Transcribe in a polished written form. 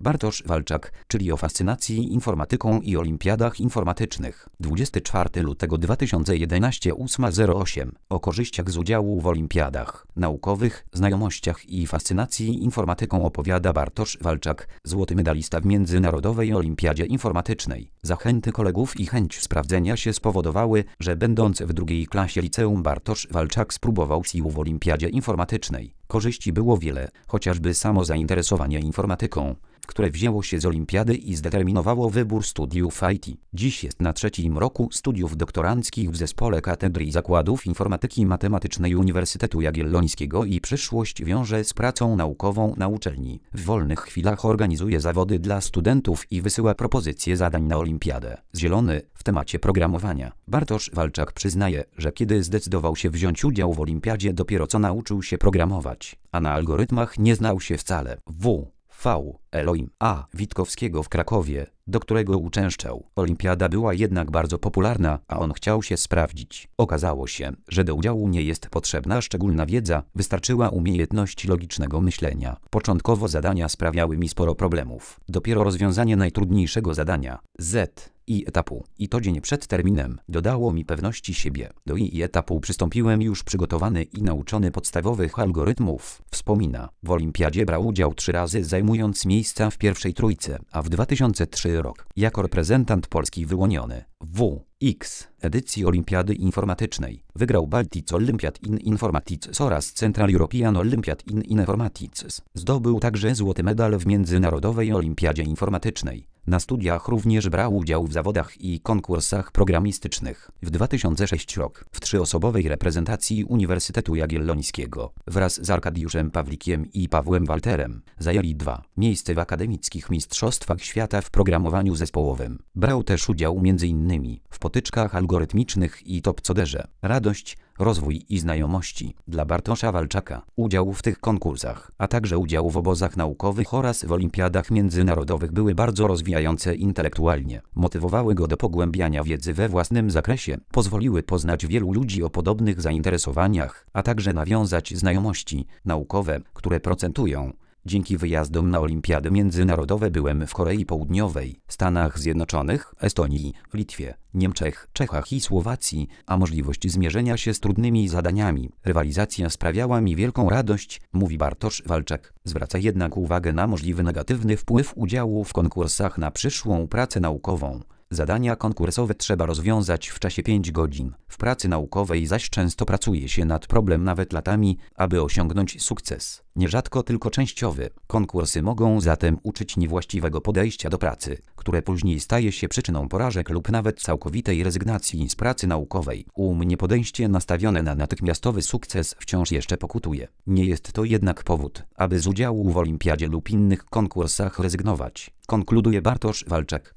Bartosz Walczak, czyli o fascynacji informatyką i olimpiadach informatycznych. 24 lutego 2011 8:08. O korzyściach z udziału w olimpiadach naukowych, znajomościach i fascynacji informatyką opowiada Bartosz Walczak, złoty medalista w Międzynarodowej Olimpiadzie Informatycznej. Zachęty kolegów i chęć sprawdzenia się spowodowały, że będąc w drugiej klasie liceum Bartosz Walczak spróbował sił w Olimpiadzie Informatycznej. Korzyści było wiele, chociażby samo zainteresowanie informatyką, które wzięło się z olimpiady i zdeterminowało wybór studiów IT. Dziś jest na 3. roku studiów doktoranckich w Zespole Katedry i Zakładów Informatyki Matematycznej Uniwersytetu Jagiellońskiego i przyszłość wiąże z pracą naukową na uczelni. W wolnych chwilach organizuje zawody dla studentów i wysyła propozycje zadań na olimpiadę. Zielony w temacie programowania. Bartosz Walczak przyznaje, że kiedy zdecydował się wziąć udział w olimpiadzie, dopiero co nauczył się programować, a na algorytmach nie znał się wcale. Elohim A. Witkowskiego w Krakowie, do którego uczęszczał. Olimpiada była jednak bardzo popularna, a on chciał się sprawdzić. Okazało się, że do udziału nie jest potrzebna szczególna wiedza, wystarczyła umiejętność logicznego myślenia. Początkowo zadania sprawiały mi sporo problemów. Dopiero rozwiązanie najtrudniejszego zadania, i etapu, i to dzień przed terminem, dodało mi pewności siebie. Do i etapu przystąpiłem już przygotowany i nauczony podstawowych algorytmów, wspomina. W olimpiadzie brał udział 3 razy, zajmując miejsca w pierwszej trójce, a w 2003 rok, jako reprezentant Polski wyłoniony w edycji Olimpiady Informatycznej. Wygrał Baltic Olympiad in Informatics oraz Central European Olympiad in Informatics. Zdobył także złoty medal w Międzynarodowej Olimpiadzie Informatycznej. Na studiach również brał udział w zawodach i konkursach programistycznych. W 2006 rok w 3-osobowej reprezentacji Uniwersytetu Jagiellońskiego wraz z Arkadiuszem Pawlikiem i Pawłem Walterem zajęli 2 miejsce w akademickich mistrzostwach świata w programowaniu zespołowym. Brał też udział m.in. w potyczkach algorytmicznych i top-coderze. Radość, rozwój i znajomości. Dla Bartosza Walczaka udział w tych konkursach, a także udział w obozach naukowych oraz w olimpiadach międzynarodowych były bardzo rozwijające intelektualnie. Motywowały go do pogłębiania wiedzy we własnym zakresie, pozwoliły poznać wielu ludzi o podobnych zainteresowaniach, a także nawiązać znajomości naukowe, które procentują. Dzięki wyjazdom na olimpiady międzynarodowe byłem w Korei Południowej, Stanach Zjednoczonych, Estonii, Litwie, Niemczech, Czechach i Słowacji, a możliwość zmierzenia się z trudnymi zadaniami, rywalizacja sprawiała mi wielką radość, mówi Bartosz Walczak. Zwraca jednak uwagę na możliwy negatywny wpływ udziału w konkursach na przyszłą pracę naukową. Zadania konkursowe trzeba rozwiązać w czasie 5 godzin. W pracy naukowej zaś często pracuje się nad problemem nawet latami, aby osiągnąć sukces. Nierzadko tylko częściowy. Konkursy mogą zatem uczyć niewłaściwego podejścia do pracy, które później staje się przyczyną porażek lub nawet całkowitej rezygnacji z pracy naukowej. U mnie podejście nastawione na natychmiastowy sukces wciąż jeszcze pokutuje. Nie jest to jednak powód, aby z udziału w olimpiadzie lub innych konkursach rezygnować. Konkluduje Bartosz Walczak.